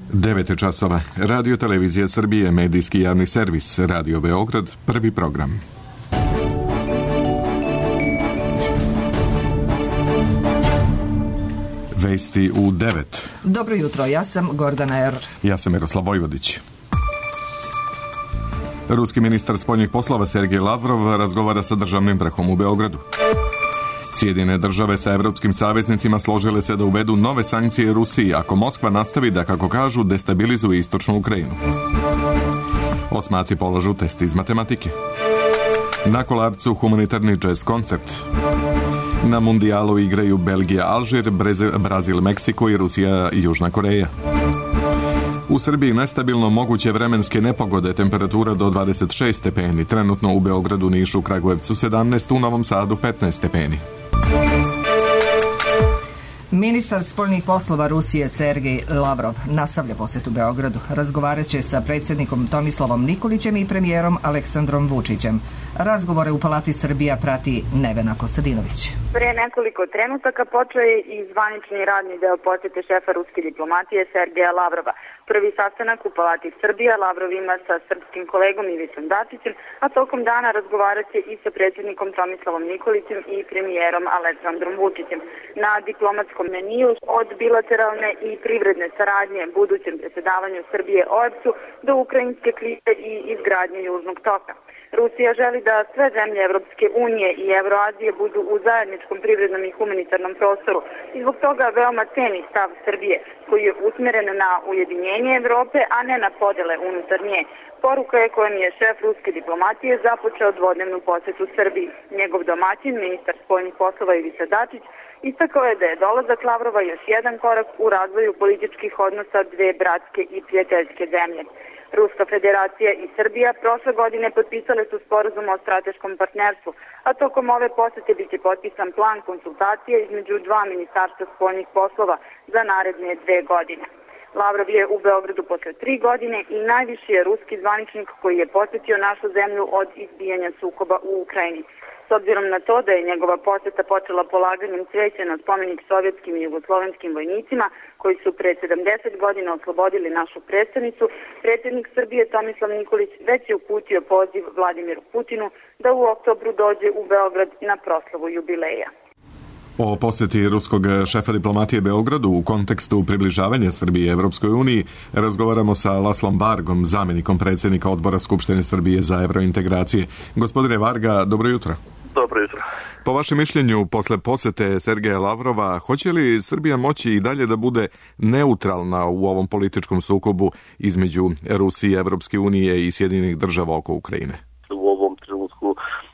9 časova. Radio Televizija Srbije, medijski javni servis, Radio Beograd, prvi program. Vesti u 9. Dobro jutro, ja sam Gordana Er. Ja sam Miroslav Vojvodić. Ruski ministar spoljnih poslova Sergej Lavrov razgovara sa državnim vrhom u Beogradu. Sjedinjene države sa evropskim saveznicima složile se da uvedu nove sankcije Rusiji ako Moskva nastavi da, kako kažu, destabilizuje istočnu Ukrajinu. Osmaci polažu test iz matematike. Na Kolarcu humanitarni jazz koncert. Na mundijalu igraju Belgija, Alžir, Brazil, Meksiko i Rusija i Južna Koreja. U Srbiji nestabilno moguće vremenske nepogode, temperatura do 26 stepeni, trenutno u Beogradu, Nišu, Kragujevcu 17, u Novom Sadu 15 stepeni. Ministar spoljnih poslova Rusije Sergej Lavrov nastavlja posjetu Beogradu. Razgovarat će sa predsjednikom Tomislavom Nikolićem i premijerom Aleksandrom Vučićem. Razgovore u Palati Srbija prati Nevena Kostadinović. Prije nekoliko trenutaka počeo je i zvanični radni deo posjete šefa ruske diplomatije Sergeja Lavrova. Prvi sastanak u Palati Srbija Lavrov ima sa srpskim kolegom Ivicom Dačićem, a tokom dana razgovarat će i sa predsjednikom Tomislavom Nikolićem i premijerom Aleksandrom Vučićem. Na diplomatskom meniju od bilateralne i privredne saradnje, budućem predsjedavanju Srbije OEBS-u do ukrajinske krize i izgradnje Južnog toka. Rusija želi da sve zemlje Evropske unije i Evroazije budu u zajedničkom privrednom i humanitarnom prostoru i zbog toga veoma ceni stav Srbije, koji je usmjeren na ujedinjenje Evrope, a ne na podele unutar nje. Poruka je kojom je šef ruske diplomatije započeo dvodnevnu posjetu Srbiji. Njegov domaćin, ministar spoljnih poslova Ivica Dačić, istakao je da je dolazak Lavrova još jedan korak u razvoju političkih odnosa dve bratske i prijateljske zemlje. Ruska federacija i Srbija prošle godine potpisale su sporazum o strateškom partnerstvu, a tokom ove posjete biće potpisan plan konsultacije između dva ministarstva spoljnih poslova za naredne 2 godine. Lavrov je u Beogradu posle 3 godine i najviši je ruski zvaničnik koji je posjetio našu zemlju od izbijanja sukoba u Ukrajini. S obzirom na to da je njegova posjeta počela polaganjem cveća na spomenik sovjetskim i jugoslovenskim vojnicima koji su pre 70 godina oslobodili našu prestonicu, predsjednik Srbije Tomislav Nikolić već je uputio poziv Vladimiru Putinu da u oktobru dođe u Beograd na proslavu jubileja. O posjeti ruskog šefa diplomatije Beogradu u kontekstu približavanja Srbije Evropskoj uniji razgovaramo sa Laslom Vargom, zamjenikom predsjednika Odbora Skupštine Srbije za evrointegracije. Gospodine Varga, dobro jutro. Dobro jutro. Po vašem mišljenju, posle posjete Sergeja Lavrova, hoće li Srbija moći i dalje da bude neutralna u ovom političkom sukobu između Rusije, Evropske unije i Sjedinjenih država oko Ukrajine? U ovom trenutku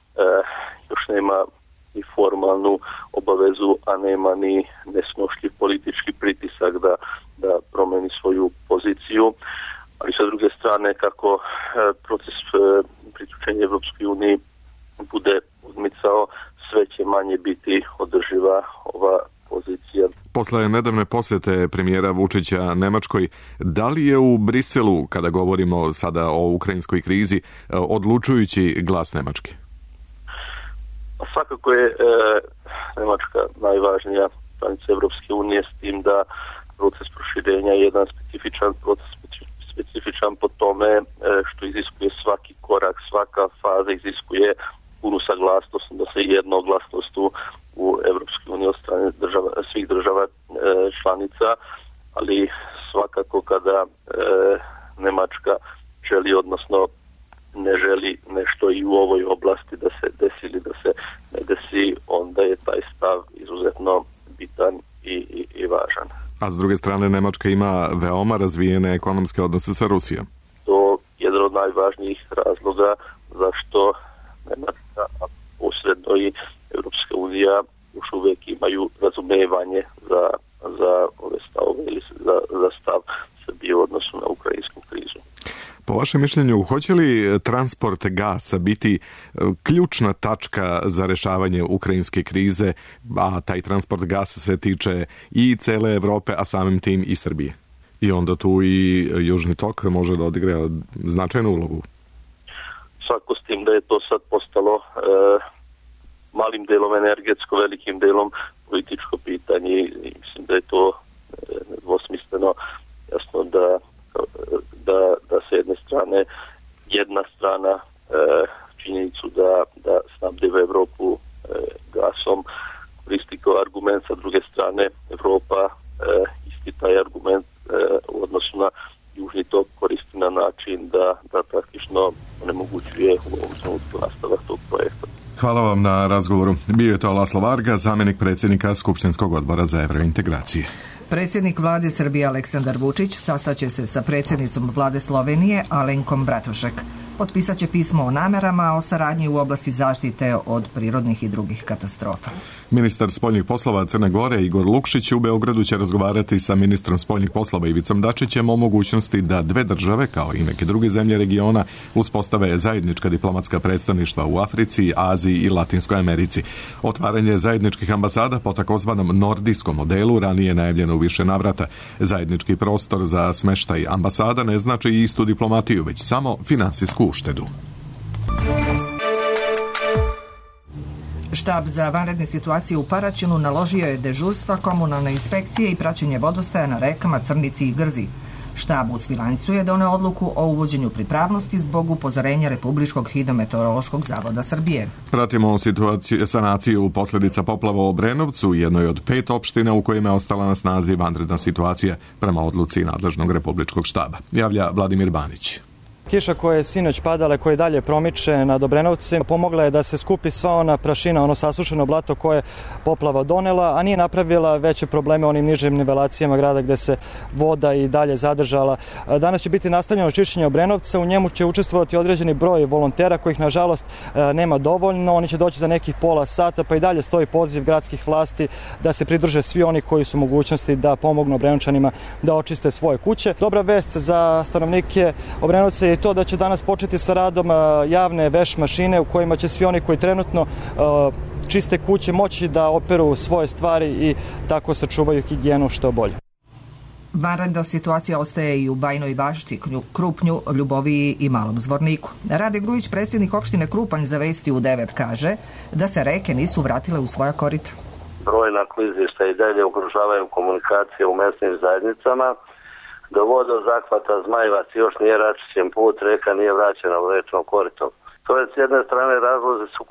još nema ni formalnu obavezu, a nema ni nesnošljiv politički pritisak da promeni svoju poziciju. Ali sa druge strane, kako proces priključenja Evropskoj uniji bude odmicao, sve će manje biti održiva ova pozicija. Posle nedavne posjete premijera Vučića Nemačkoj, da li je u Briselu, kada govorimo sada o ukrajinskoj krizi, odlučujući glas Nemačke? Svakako je Nemačka najvažnija članica Evropske unije, s tim da proces proširenja je jedan specifičan proces, specifičan po tome što iziskuje svaki korak, svaka faza iziskuje punu saglasnost, da se jednoglasnost u Evropskoj uniji od strane svih država članica, ali svakako kada Nemačka želi, odnosno ne želi nešto i u ovoj oblasti da se desi ili da se ne desi, onda je taj stav izuzetno bitan i važan. A s druge strane, Nemačka ima veoma razvijene ekonomske odnose sa Rusijom. To je jedan od najvažnijih razloga zašto Nemačka, a posredno i Evropska unija, još uvijek imaju razumevanje za ove stavove ili za stav Srbije u odnosu na ukrajinsku krizu. Po vašem mišljenju, hoće li transport gasa biti ključna tačka za rešavanje ukrajinske krize, a taj transport gasa se tiče i cele Evrope, a samim tim i Srbije? I onda tu i Južni tok može da odigra značajnu ulogu. Svako s tim da je to sad postalo malim delom energetsko, velikim delom političko pitanje i mislim da je to nedvosmisleno jasno da sa jedne strane jedna strana činjenicu da snabdeva Evropu gasom koristi kao argument, sa druge strane Evropa isti taj argument u odnosu na južni tok koristi na način da praktično onemogućuje u ovom trenutku nastavak tog projekta. Hvala vam na razgovoru. Bio je to Laslo Varga, zamjenik predsjednika Skupštinskog odbora za evrointegracije. Predsjednik vlade Srbije Aleksandar Vučić sastaće se sa predsjednicom vlade Slovenije Alenkom Bratušek. Potpisat će pismo o namerama o saradnji u oblasti zaštite od prirodnih i drugih katastrofa. Ministar spoljnih poslova Crne Gore Igor Lukšić u Beogradu će razgovarati sa ministrom spoljnih poslova Ivicom Dačićem o mogućnosti da dve države, kao i neke druge zemlje regiona, uspostave zajednička diplomatska predstavništva u Africi, Aziji i Latinskoj Americi. Otvaranje zajedničkih ambasada po takozvanom nordijskom modelu ranije je najavljeno u više navrata. Zajednički prostor za smeštaj ambasada ne znači istu diplomatiju, već samo finansijsku uštedu. Štab za vanredne situacije u Paraćinu naložio je dežurstva komunalne inspekcije i praćenje vodostaja na rekama Crnici i Grzi. Štab u Svilajncu je doneo odluku o uvođenju pripravnosti zbog upozorenja Republičkog hidrometeorološkog zavoda Srbije. Pratimo sanaciju posljedica poplava u Obrenovcu, jednoj od 5 opština u kojima je ostala na snazi vanredna situacija prema odluci nadležnog Republičkog štaba. Javlja Vladimir Banić. Kiša koja je sinoć padala, koja dalje promiče nad Obrenovcem, pomogla je da se skupi sva ona prašina, ono sasušeno blato koje poplava donela, a nije napravila veće probleme onim nižim nivelacijama grada gde se voda i dalje zadržala. Danas će biti nastavljeno čišćenje Obrenovca, u njemu će učestvovati određeni broj volontera kojih nažalost nema dovoljno, oni će doći za nekih pola sata, pa i dalje stoji poziv gradskih vlasti da se pridruže svi oni koji su mogućnosti da pomognu Obrenovčanima da očiste svoje kuće. Dobra vest za stanovnike Obrenovca je to da će danas početi sa radom javne veš mašine u kojima će svi oni koji trenutno čiste kuće moći da operu svoje stvari i tako sačuvaju higijenu što bolje. Vanredna situacija ostaje i u Bajnoj Bašti, Krupnju, Ljuboviji i Malom Zvorniku. Rade Grujić, predsjednik opštine Krupanj, za Vesti u 9 kaže da se reke nisu vratile u svoja korita. Brojna klizišta i dalje ugrožavaju komunikacije u mesnim zajednicama. Do vodozahvata Zmajevac još nije račišćen put, reka nije vraćena u rečno korito. To je s jedne strane razlozi su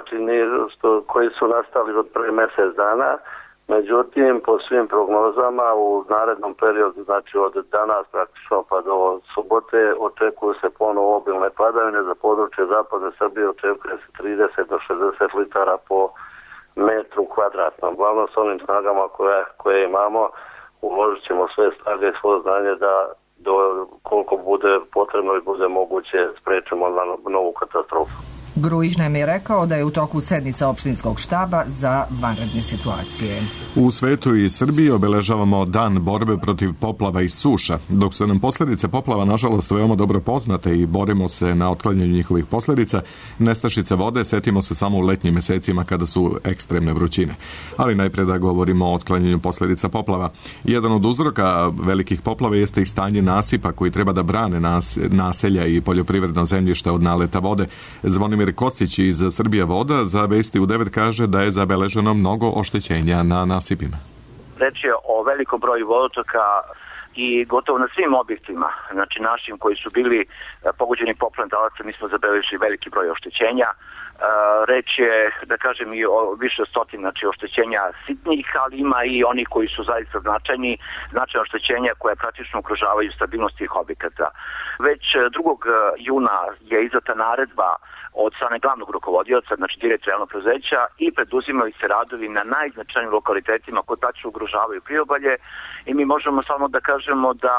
koji su nastali od pre mjesec dana, međutim po svim prognozama u narednom periodu, znači od danas praktično pa do subote, očekuju se ponovo obilne padavine. Za područje zapadne Srbije očekuje se 30 do 60 litara po metru kvadratnom. Glavno s onim snagama koje imamo, uložit ćemo sve snage i svoje znanje da koliko bude potrebno i bude moguće spriječimo novu katastrofu. Grujić nam je rekao da je u toku sednica opštinskog štaba za vanredne situacije. U svetu i Srbiji obeležavamo dan borbe protiv poplava i suša. Dok su nam posljedice poplava nažalost veoma dobro poznate i borimo se na otklanjanju njihovih posljedica, nestašice vode setimo se samo u letnjim mjesecima kada su ekstremne vrućine. Ali najprije da govorimo o otklanjanju posljedica poplava. Jedan od uzroka velikih poplava jeste i stanje nasipa koji treba da brane naselja i poljoprivredno zemljište od naleta vode. Zvonimir Kocić iz Srbija voda za Vesti u 9 kaže da je zabeleženo mnogo oštećenja na nasipima. Reč je o velikom broju vodotoka i gotovo na svim objektima, znači našim koji su bili pogođeni poplavom talaca, mi smo zabeležili veliki broj oštećenja. Reč je, da kažem, i o više stotin, znači oštećenja sitnih, ali ima i oni koji su zaista značajna oštećenja koja praktično ugrožavaju stabilnost tih objekata. Već 2. juna je izdata naredba od strane glavnog rukovodioca, znači direktora javnog preduzeća, i preduzimaju se radovi na najznačajnijim lokalitetima koji praktično ugrožavaju priobalje i mi možemo samo da kažemo da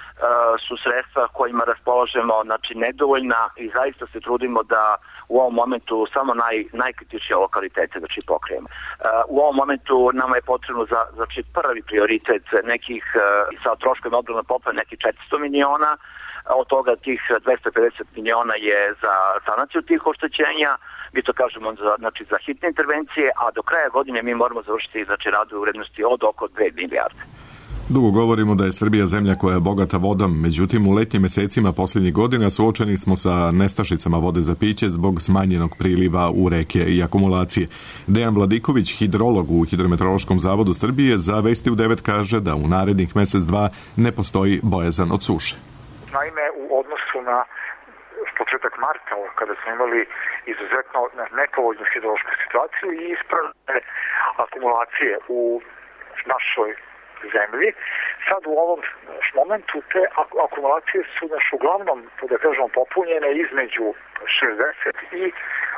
su sredstva kojima raspolažemo znači nedovoljna i zaista se trudimo da u ovom momentu samo najkritičnije lokalitete znači pokrijemo. U ovom momentu nama je potrebno za znači prvi prioritet nekih sa troškovima odbrane poplave nekih 400 miliona, od toga tih 250 miliona je za sanaciju tih oštećenja, mi to kažemo za hitne intervencije, a do kraja godine mi moramo završiti znači radove u vrednosti od oko 2 milijarde. Dugo govorimo da je Srbija zemlja koja je bogata vodom, međutim u letnjim mesecima posljednjih godina suočeni smo sa nestašicama vode za piće zbog smanjenog priliva u reke i akumulacije. Dejan Vladiković, hidrolog u Hidrometeorološkom zavodu Srbije, za Vesti u 9 kaže da u narednih mjesec dva ne postoji bojazan od suše. Naime, u odnosu na početak marta, kada smo imali izuzetno nepovoljnu hidrološku situaciju i ispravne akumulacije u našoj zemlji, sad u ovom momentu te akumulacije su uglavnom, da kažemo, popunjene između 60 i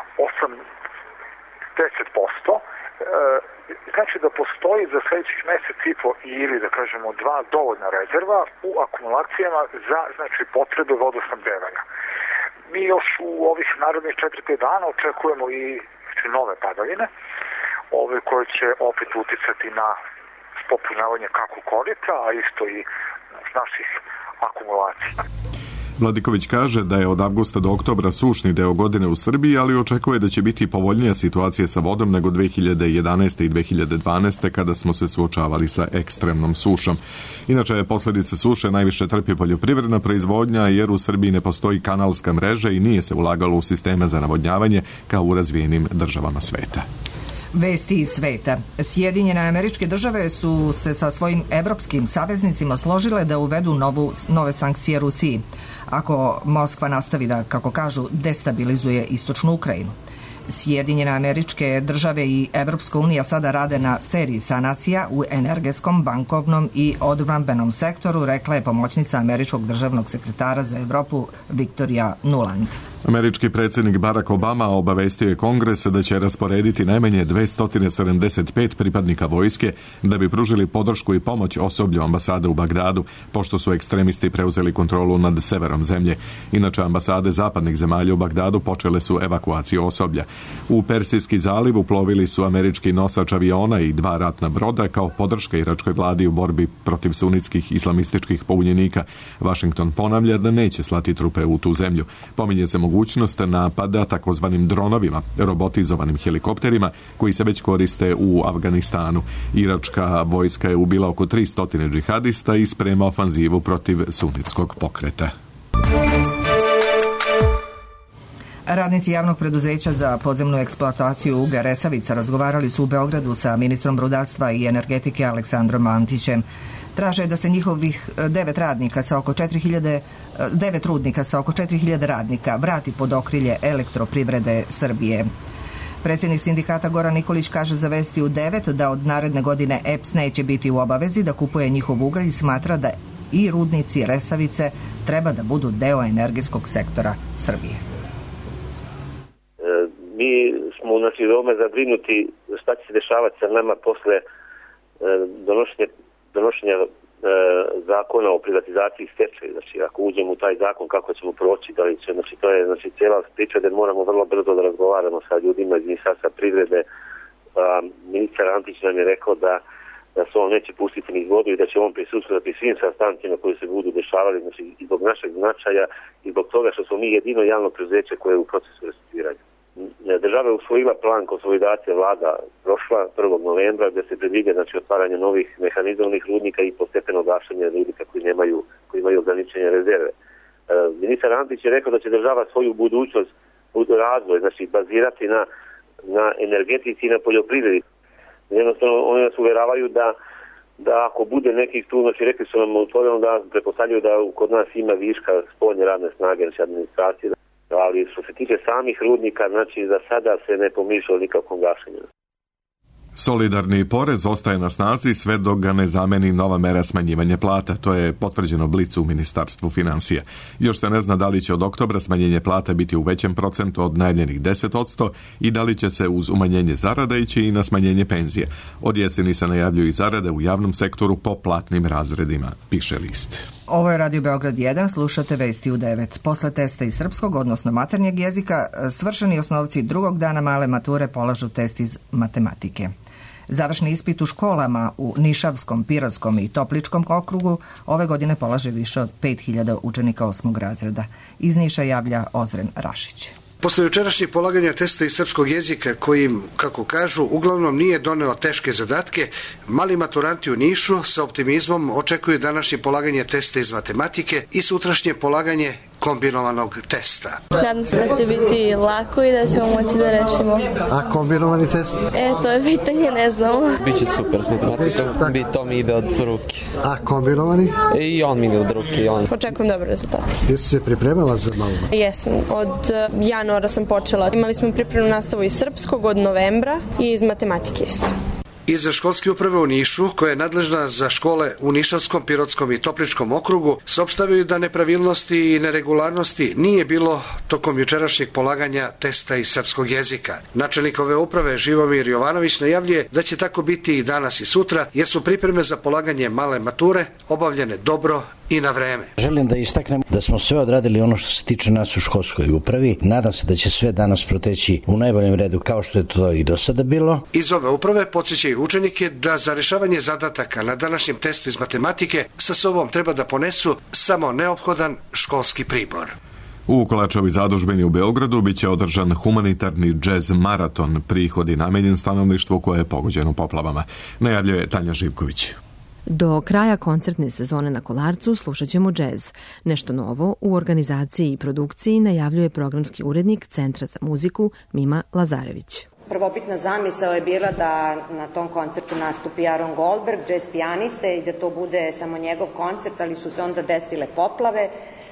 80%. Znači da postoji za sljedećih mjesec i po ili da kažemo dva dovoljna rezerva u akumulacijama za potrebe vodosnabdevanja. Mi još u ovih narednih 4-5 dana očekujemo i nove padavine, ove koje će opet uticati na popunjavanje kako korita, a isto i naših akumulacija. Vladiković kaže da je od avgusta do oktobra sušni deo godine u Srbiji, ali očekuje da će biti povoljnija situacija sa vodom nego 2011. i 2012. kada smo se suočavali sa ekstremnom sušom. Inače, posljedice suše najviše trpi poljoprivredna proizvodnja jer u Srbiji ne postoji kanalska mreža i nije se ulagalo u sisteme za navodnjavanje kao u razvijenim državama sveta. Vesti iz sveta. Sjedinjene Američke Države su se sa svojim evropskim saveznicima složile da uvedu nove sankcije Rusiji, ako Moskva nastavi da, kako kažu, destabilizuje istočnu Ukrajinu. Sjedinjene Američke Države i Evropska unija sada rade na seriji sanacija u energetskom, bankovnom i odbrambenom sektoru, rekla je pomoćnica američkog državnog sekretara za Evropu Viktorija Nuland. Američki predsjednik Barack Obama obavestio je Kongres da će rasporediti najmanje 275 pripadnika vojske da bi pružili podršku i pomoć osoblju ambasade u Bagdadu, pošto su ekstremisti preuzeli kontrolu nad severom zemlje. Inače, ambasade zapadnih zemalja u Bagdadu počele su evakuaciju osoblja. U Persijski zaliv uplovili su američki nosač aviona i 2 ratna broda kao podrška iračkoj vladi u borbi protiv sunitskih islamističkih pobunjenika. Washington ponavlja da neće slati trupe u tu zemlju. Pominje se mogućnost napada takozvanim dronovima, robotizovanim helikopterima koji se već koriste u Afganistanu. Iračka vojska je ubila oko 300 džihadista i sprema ofanzivu protiv sunitskog pokreta. Radnici javnog preduzeća za podzemnu eksploataciju uglja Resavica razgovarali su u Beogradu sa ministrom rudarstva i energetike Aleksandrom Antićem. Traže da se njihovih 9 rudnika sa oko 4000 radnika vrati pod okrilje Elektroprivrede Srbije. Predsjednik sindikata Goran Nikolić kaže za Vesti u 9 da od naredne godine EPS neće biti u obavezi da kupuje njihov ugalj i smatra da i rudnici Resavice treba da budu deo energetskog sektora Srbije. Mi smo veoma zabrinuti šta će se dešavati sa nama posle donošenja zakona o privatizaciji i stečaju. Znači, ako uđemo u taj zakon, kako ćemo proći, da li će, to je cijela priča da moramo vrlo brzo da razgovaramo sa ljudima iz Ministarstva privrede. Ministar Antić nam je rekao da se on neće pustiti niz vodu i da će on prisustvovati svim sastancima koji se budu dešavali, znači i zbog našeg značaja i zbog toga što smo mi jedino javno preduzeće koje je u procesu restrukturiranja. Država je usvojila plan konsolidacije, vlada prošla 1. novembra gdje se predviđa otvaranje novih mehanizovanih rudnika i postepeno gašenje rudnika koji imaju ograničenje rezerve. Ministar Antić je rekao da će država svoju budućnost, razvoj, bazirati na energetici i na poljoprivredi. Jednostavno oni nas uvjeravaju da ako bude nekih tu, rekli su nam otvoreno da pretpostavljaju da kod nas ima viška spoljne radne snage, administracije, ali što se tiče samih rudnika, za sada se ne pomišlja o nikakvom gašenju. Solidarni porez ostaje na snazi sve dok ga ne zameni nova mera smanjivanja plata. To je potvrđeno Blicu u Ministarstvu financija. Još se ne zna da li će od oktobra smanjenje plata biti u većem procentu od najavljenih 10% i da li će se uz umanjenje zarada ići i na smanjenje penzije. Od jeseni se najavljuju i zarade u javnom sektoru po platnim razredima, piše List. Ovo je Radio Beograd 1, slušate Vesti u 9. Posle testa iz srpskog, odnosno maternjeg jezika, svršeni osnovci drugog dana male mature polažu test iz matematike. Završni ispit u školama u Nišavskom, Pirotskom i Topličkom okrugu ove godine polaže više od 5000 učenika 8. razreda. Iz Niša javlja Ozren Rašić. Posle jučerašnjeg polaganja testa iz srpskog jezika koji im, kako kažu, uglavnom nije doneo teške zadatke, mali maturanti u Nišu sa optimizmom očekuju današnje polaganje testa iz matematike i sutrašnje polaganje kombinovanog testa. Nadam se da će biti lako i da ćemo moći da rešimo. A kombinovani test? To je pitanje, ne znamo. Biće super s matematikom, to mi ide od ruke. A kombinovani? I on mi ide od ruke. Očekujem dobre rezultate. Jesi se pripremala za malo? Jesam, od januara sam počela. Imali smo pripremnu nastavu iz srpskog od novembra i iz matematike isto. Iz školske uprave u Nišu, koja je nadležna za škole u Nišavskom, Pirotskom i Topličkom okrugu, saopštavaju da nepravilnosti i neregularnosti nije bilo tokom jučerašnjeg polaganja testa iz srpskog jezika. Načelnik ove uprave Živomir Jovanović najavljuje da će tako biti i danas i sutra, jer su pripreme za polaganje male mature obavljene dobro i na vreme. Želim da istaknem da smo sve odradili ono što se tiče nas u školskoj upravi. Nadam se da će sve danas proteći u najboljem redu kao što je to i do sada bilo. Iz ove uprave podsjećaju učenike da za rešavanje zadataka na današnjem testu iz matematike sa sobom treba da ponesu samo neophodan školski pribor. U Kolačevoj zadužbini u Beogradu biće održan humanitarni džez maraton, prihodi namenjen stanovništvu koje je pogođeno poplavama. Najavljuje Tanja Živković. Do kraja koncertne sezone na Kolarcu slušat ćemo džez. Nešto novo u organizaciji i produkciji najavljuje programski urednik Centra za muziku Mima Lazarević. Prvobitna zamisao je bila da na tom koncertu nastupi Aaron Goldberg, džez pijaniste, i da to bude samo njegov koncert, ali su se onda desile poplave.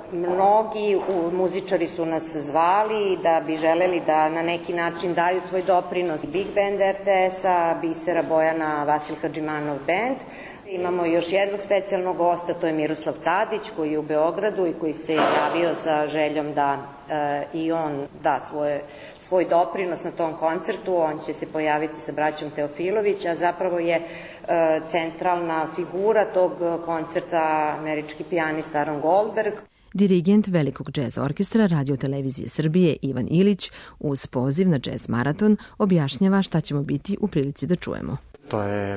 Mnogi muzičari su nas zvali da bi želeli da na neki način daju svoj doprinos. Big Band RTS-a, Bisera Bojana, Vasil Hadžimanov band. Imamo još jednog specijalnog gosta, to je Miroslav Tadić, koji je u Beogradu i koji se javio sa željom da i on da svoj doprinos na tom koncertu. On će se pojaviti sa braćom Teofilović, a zapravo je centralna figura tog koncerta američki pijanist Aaron Goldberg. Dirigent Velikog džez orkestra Radio-televizije Srbije Ivan Ilić uz poziv na džez maraton objašnjava šta ćemo biti u prilici da čujemo. To je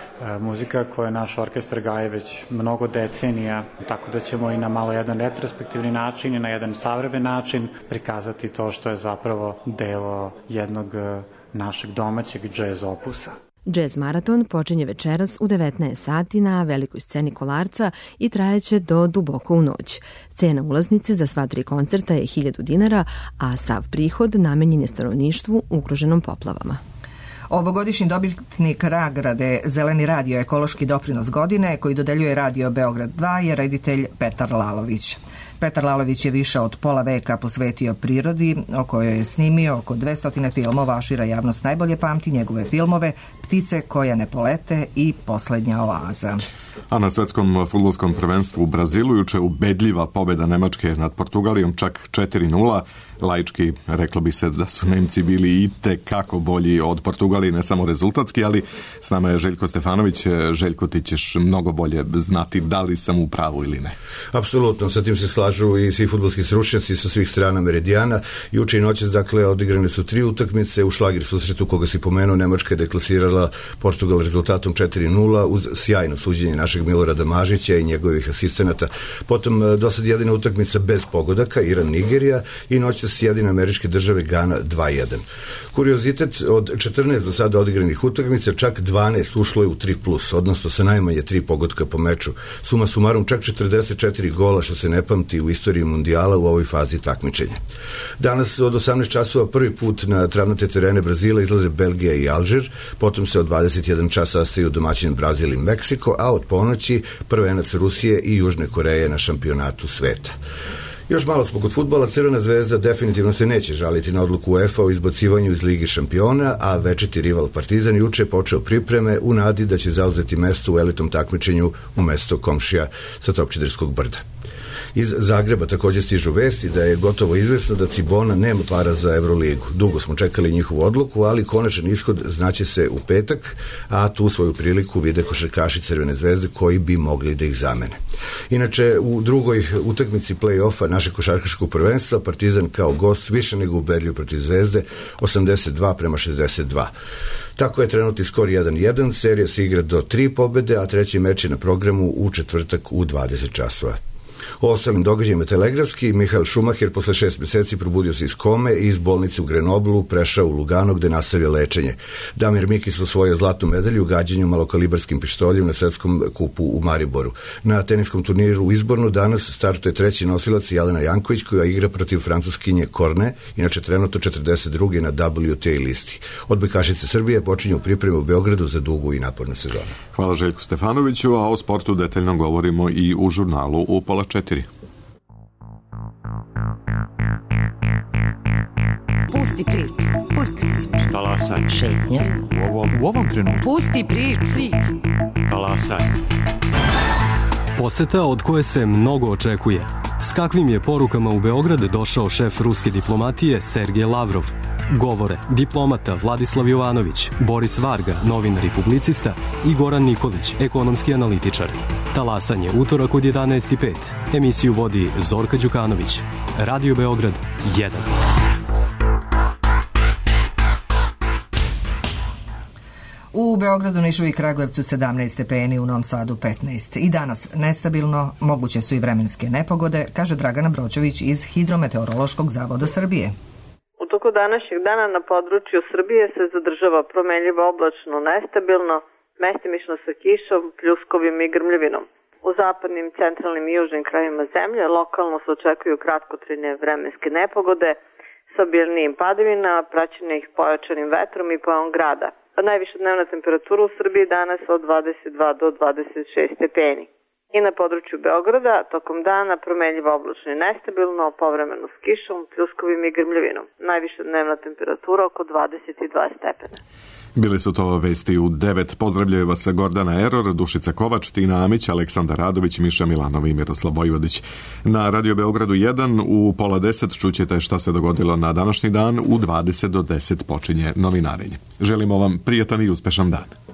muzika koju naš orkestar gaje već mnogo decenija, tako da ćemo i na malo jedan retrospektivni način i na jedan savremen način prikazati to što je zapravo delo jednog našeg domaćeg džez opusa. Džez maraton počinje večeras u 19 sati na velikoj sceni Kolarca i trajeće do duboko u noć. Cena ulaznice za sva 3 koncerta je 1000 dinara, a sav prihod namenjen je stanovništvu ugroženom poplavama. Ovogodišnji dobitnik nagrade Zeleni radio ekološki doprinos godine koji dodeljuje Radio Beograd 2 je reditelj Petar Lalović. Petar Lalović je više od pola veka posvetio prirodi, o kojoj je snimio oko 200 filmova, a šira javnost najbolje pamti njegove filmove Ptice koje ne polete i Poslednja oaza. A na svetskom fudbalskom prvenstvu u Brazilu juče ubedljiva pobjeda Nemačke nad Portugalijom, čak 4-0. Laički reklo bi se da su Nemci bili i tekako bolji od Portugalije, ne samo rezultatski, ali s nama je Željko Stefanović. Željko, ti ćeš mnogo bolje znati da li sam u pravu ili ne. Apsolutno, sa tim se slažu i svi fudbalski stručnjaci sa svih strana meridijana. Juče i noćas, dakle, odigrane su 3 utakmice. U šlagir susretu koga si pomenuo, Nemačka je deklasirala Portugal rezultatom 4-0 uz sjajno suđenje našeg Milorada Mažića i njegovih asistenata. Potom dosad jedina utakmica bez pogodaka, Iran-Nigerija, i noćas Sjedinjene Američke Države Gana 2-1. Kuriozitet, od 14 do sada odigranih utakmica, čak 12 ušlo je u 3+, odnosno sa najmanje 3 pogotka po meču. Suma sumarum čak 44 gola, što se ne pamti u istoriji mundijala u ovoj fazi takmičenja. Danas od 18 časova prvi put na travnate terene Brazila izlaze Belgija i Alžir, potom se od 21 čas sastaju domaćin Brazil i Meksiko, a od ponoći prvenac Rusije i Južne Koreje na šampionatu sveta. Još malo smo kod fudbala. Crvena zvezda definitivno se neće žaliti na odluku UEFA o izbacivanju iz Lige šampiona, a večiti rival Partizan juče je počeo pripreme u nadi da će zauzeti mesto u elitnom takmičenju umesto komšija sa Topčiderskog brda. Iz Zagreba također stižu vesti da je gotovo izvesno da Cibona nema para za Euroligu. Dugo smo čekali njihovu odluku, ali konačan ishod znaće se u petak, a tu svoju priliku vide košarkaši Crvene zvezde koji bi mogli da ih zamene. Inače, u drugoj utakmici play-offa našeg košarkaškog prvenstva Partizan kao gost više nego ubedljiv protiv Zvezde, 82-62. Tako je trenutni skor 1-1, serija se igra do 3 pobede, a treći meč je na programu u četvrtak u 20 časova. O ostalim događajima telegrafski, Mihael Schumacher posle 6 meseci probudio se iz kome i iz bolnice u Grenoblu prešao u Lugano gde nastavio lečenje. Damir Mikis osvojio zlatnu medalju u gađanju malokalibarskim pištoljem na svetskom kupu u Mariboru. Na teniskom turniru u Izbornu danas startuje treći nosilac Jelena Janković koja igra protiv francuskinje Korne, inače trenutno 42. na WTA listi. Odbojkašice Srbije počinju pripremu u Beogradu za dugu i napornu sezonu. Hvala Željku Stefanoviću, a o sportu detaljno govorimo i u žurnalu u 3:30. Pusti priču. Pusti priču. Talasaj. Šetnja. U ovom trenutku. Pusti priču. Talasaj. Poseta od koje se mnogo očekuje. S kakvim je porukama u Beograd došao šef ruske diplomatije Sergej Lavrov? Govore diplomata Vladislav Jovanović, Boris Varga, novinar i publicista, i Goran Nikolić, ekonomski analitičar. Talasanje utorak od 11:05. Emisiju vodi Zorka Đukanović. Radio Beograd 1. U Beogradu, Nišu i Kragujevcu 17 stepeni, u Novom Sadu 15. I danas nestabilno, moguće su i vremenske nepogode, kaže Dragana Bročević iz Hidrometeorološkog zavoda Srbije. U toku današnjeg dana na području Srbije se zadržava promenljivo oblačno nestabilno, mestimično sa kišom, pljuskovim i grmljavinom. U zapadnim, centralnim i južnim krajevima zemlje lokalno se očekuju kratkotrajne vremenske nepogode sa obilnijim padavina, praćenih pojačanim vetrom i pojavom grada. Najviša dnevna temperatura u Srbiji danas od 22 do 26 stepeni. I na području Beograda tokom dana promenljivo oblačno i nestabilno, povremeno s kišom, pljuskovim i grmljavinom. Najviša dnevna temperatura oko 22 stepena. Bili su to vesti u 9. Pozdravljaju vas Gordana Eror, Dušica Kovač, Tina Amić, Aleksandar Radović, Miša Milanov i Miroslav Vojvodić. Na Radio Beogradu 1 u 9:30 čućete šta se dogodilo na današnji dan. U 20 do 10 počinje novinarenje. Želimo vam prijatan i uspešan dan.